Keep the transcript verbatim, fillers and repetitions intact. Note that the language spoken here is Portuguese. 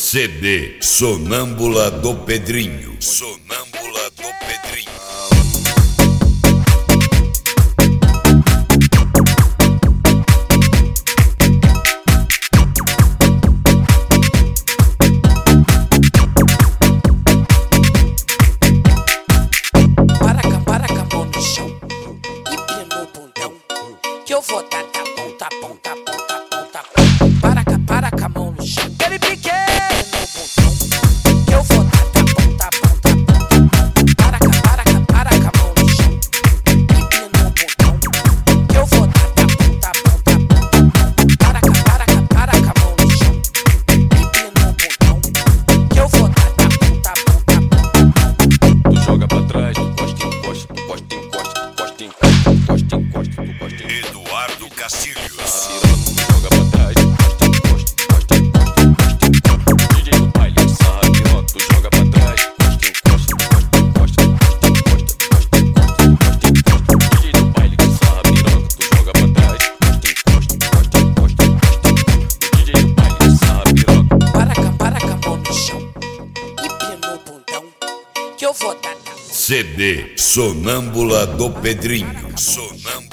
C D Sonâmbula do Pedrinho. Sonâmbula do Pedrinho. Para cá, para cá, mão no chão e pia no bundão, que eu vou dar tapão, tapão, tapão, tapão, tapão. Para cá, para cá, mão no chão, ele pique no bundão, que eu vou dar tapão, tapão, tapão, tapão. Para cá, para cá, para cá, mão no chão e pia no bundão, que eu vou dar tapão, tapão, tapão. Para cá, para cá, para cá, mão no chão e pia no bundão, que eu vou dar tapão, tapão, tapão. Tu joga pra trás, tu encosta, encosta, tu encosta, encosta, tu encosta, encosta, encosta, tu encosta. Eduardo Castilhos. Tu joga pra trás, encosta, encosta, encosta, encosta, encosta. D J do baile, sarra piroca, tu joga pra trás, encosta, encosta, encosta, encosta, encosta, encosta, encosta, encosta. D J do baile, sarra piroca, tu joga pra trás, encosta, encosta, encosta, encosta, encosta. D J do baile, sarra piroca. Para cá, para cá, mão no chão e pia no bundão, que eu vou dar tapão. C D Sonâmbula do Pedrinho. Sonâmbula